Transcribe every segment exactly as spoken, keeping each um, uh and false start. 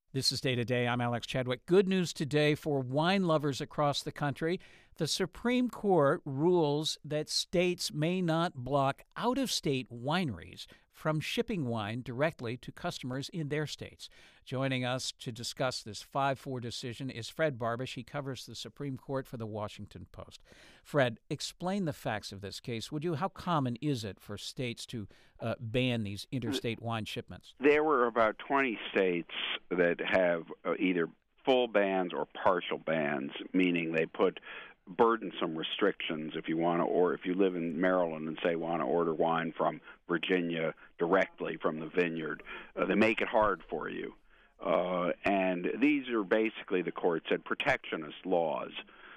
This is Day to Day. I'm Alex Chadwick. Good news today for wine lovers across the country. The Supreme Court rules that states may not block out-of-state wineries from shipping wine directly to customers in their states. Joining us to discuss this five four decision is Fred Barbish. He covers the Supreme Court for the Washington Post. Fred, explain the facts of this case, would you? How common is it for states to uh, ban these interstate wine shipments? There were about twenty states that have uh, either full bans or partial bans, meaning they put burdensome restrictions if you want to, or if you live in Maryland and say want to order wine from Virginia directly from the vineyard, uh, they make it hard for you. Uh, and these are basically, the court said, protectionist laws,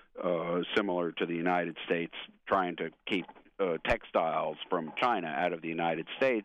uh, similar to the United States trying to keep uh, textiles from China out of the United States.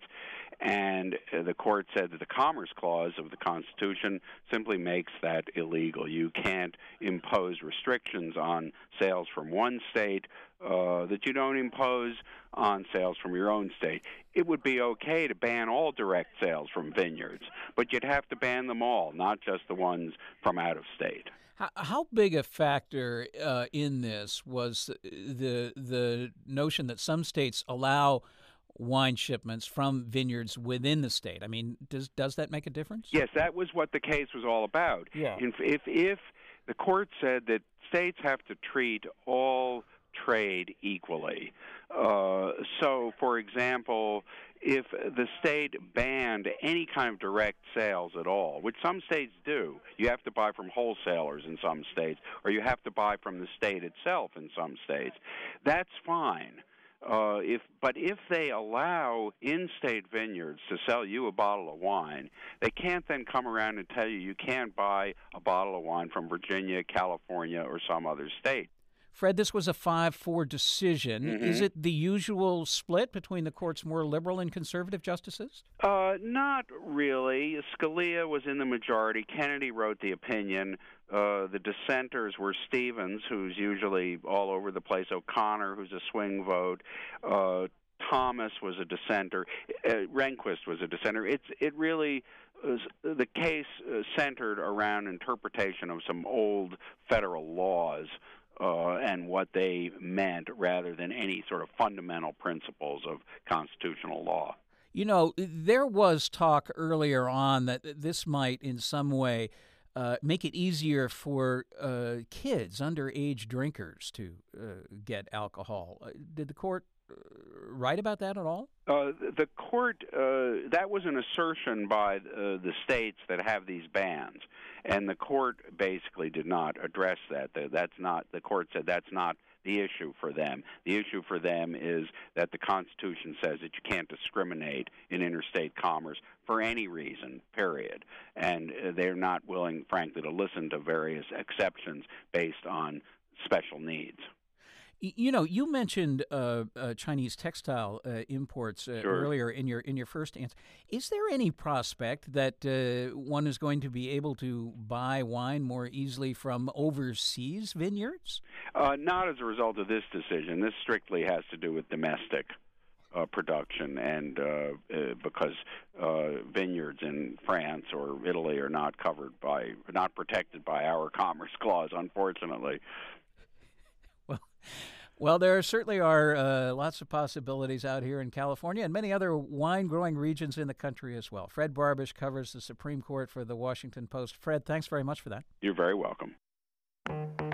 And uh, the court said that the Commerce Clause of the Constitution simply makes that illegal. You can't impose restrictions on sales from one state uh, that you don't impose on sales from your own state. It would be okay to ban all direct sales from vineyards, but you'd have to ban them all, not just the ones from out of state. How, how big a factor uh, in this was the the notion that some states allow wine shipments from vineyards within the state? I mean, does does that make a difference? Yes, that was what the case was all about. Yeah. If if, if the court said that states have to treat all trade equally. Uh, so, for example, if the state banned any kind of direct sales at all, which some states do, you have to buy from wholesalers in some states, or you have to buy from the state itself in some states, that's fine. Uh, if, but if they allow in-state vineyards to sell you a bottle of wine, they can't then come around and tell you you can't buy a bottle of wine from Virginia, California, or some other state. Fred, this was a five four decision. Mm-hmm. Is it the usual split between the court's more liberal and conservative justices? Uh, not really. Scalia was in the majority. Kennedy wrote the opinion. Uh, the dissenters were Stevens, who's usually all over the place, O'Connor, who's a swing vote, uh, Thomas was a dissenter, uh, Rehnquist was a dissenter. It's it really was, the case uh, centered around interpretation of some old federal laws uh, and what they meant, rather than any sort of fundamental principles of constitutional law. You know, there was talk earlier on that this might in some way Uh, make it easier for uh, kids, underage drinkers, to uh, get alcohol. Uh, did the court uh, write about that at all? Uh, the court, uh, that was an assertion by uh, the states that have these bans, and the court basically did not address that. That's not, the court said that's not the issue for them. The issue for them is that the Constitution says that you can't discriminate in interstate commerce for any reason, period. And uh, they're not willing, frankly, to listen to various exceptions based on special needs. You know, you mentioned uh, uh, Chinese textile uh, imports uh, Sure. earlier in your in your first answer. Is there any prospect that uh, one is going to be able to buy wine more easily from overseas vineyards? Uh, not as a result of this decision. This strictly has to do with domestic uh, production, and uh, uh, because uh, vineyards in France or Italy are not covered by, not protected by our Commerce Clause, unfortunately. Well, well, there certainly are uh, lots of possibilities out here in California and many other wine-growing regions in the country as well. Fred Barbish covers the Supreme Court for the Washington Post. Fred, thanks very much for that. You're very welcome.